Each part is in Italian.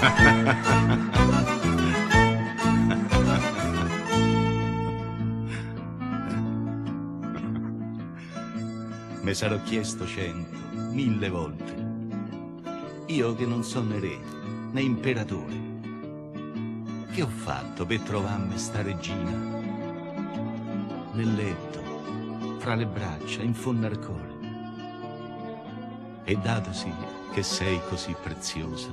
Me sarò chiesto 100, 1000 volte, io che non sono né re né imperatore, che ho fatto per trovarmi sta regina nel letto, fra le braccia, in fondo al cuore? E datosi che sei così preziosa,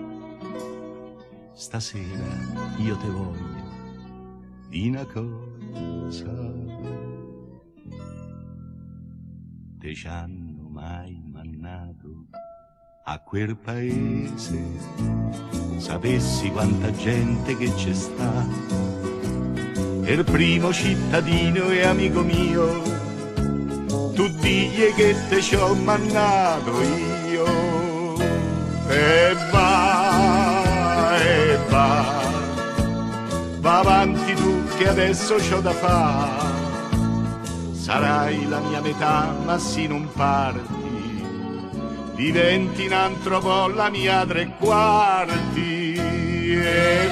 stasera io te voglio di una cosa. Te ci hanno mai mannato a quel paese? Sapessi quanta gente che c'è sta, il primo cittadino e amico mio, tu digli che te ci ho mannato io. E va, va avanti tu che adesso c'ho da fare. Sarai la mia metà, ma sì non parti, diventi un altro po' la mia 3/4. E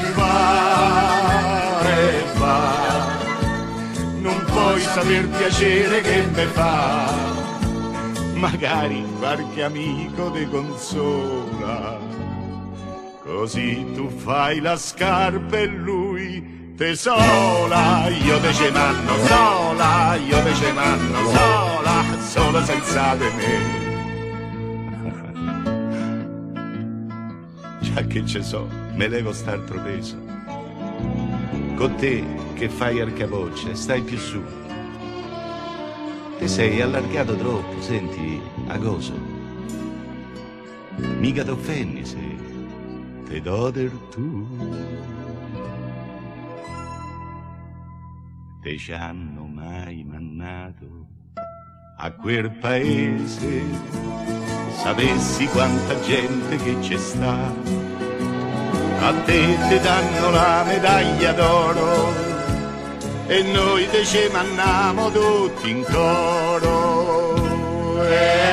va, non puoi saper piacere che me fa, magari qualche amico te consola, così tu fai la scarpa e lui te sola. Io te ce manno sola, io te ce manno sola, sola senza di me. Già che ce so, me levo st'altro peso, con te che fai al capoccia, stai più su. Te sei allargato troppo, senti, a coso. Mica t'offendi se te do del tu. Te ci hanno mai mannato a quel paese? Sapessi quanta gente che c'è sta, a te te danno la medaglia d'oro e noi te ci manniamo tutti in coro. E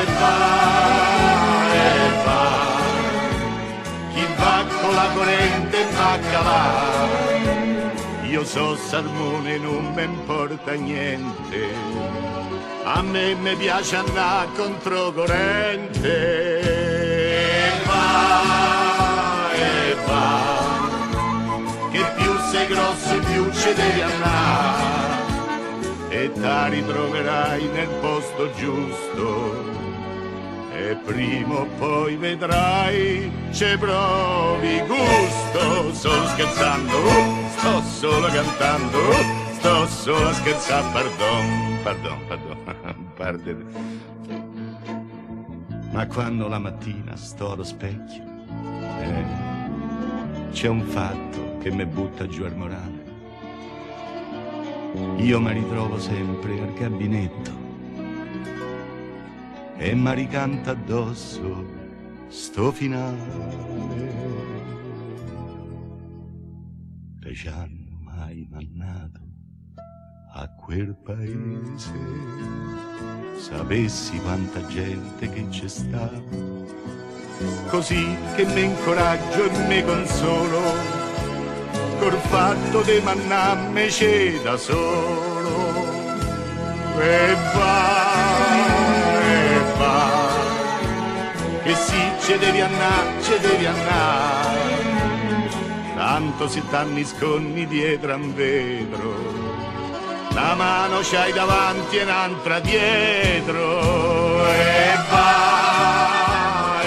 va, chi va con la corrente va a calare. Io so salmone, non mi importa niente, a me mi piace andare controcorrente. E va, che più sei grosso più ci devi andare, e ti ritroverai nel posto giusto, e prima o poi vedrai ci provi gusto. Sto scherzando, sto solo cantando, sto solo a scherzare, pardon. Ma quando la mattina sto allo specchio, c'è un fatto che mi butta giù al morale. Io mi ritrovo sempre al gabinetto e mi ricanta addosso sto finale. Te ci hanno mai mannato a quel paese? Sapessi quanta gente che c'è sta, così che mi incoraggio e mi consolo col fatto di mannarmi c'è da solo. E va, che sì, ci devi andare, tanto se t'anni sconni dietro a un vetro, una mano c'hai davanti e un'altra dietro. E va,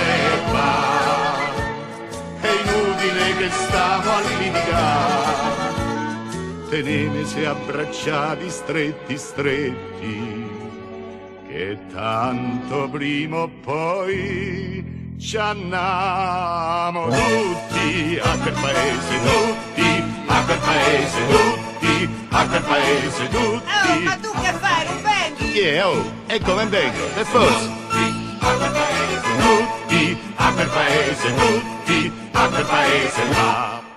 è inutile che stiamo a litigare, tenemesi abbracciati stretti, che tanto prima o poi ci andiamo tutti a quel paese, tutti a quel paese, tutti a quel paese, tutti. Ma tu che fai, non vengi? Chi è? Oh, e come vengo? Per forza. Tutti a quel paese, Tutti a quel paese, tutti a quel paese là.